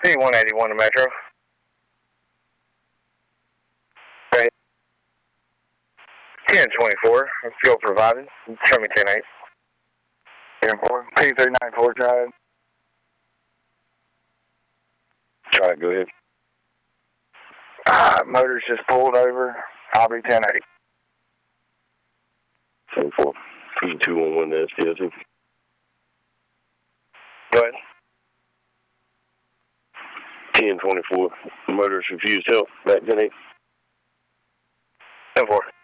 C-181 to Metro. Right. 1024, fuel provided. Show me 10-8. 10-4, P394 tried. Try it, go ahead. Motor's just pulled over. I'll be 10-8. 10-4. P211 to SDLT. Go ahead. 10-24. Motorist refused help. Back 10-8. 10-4.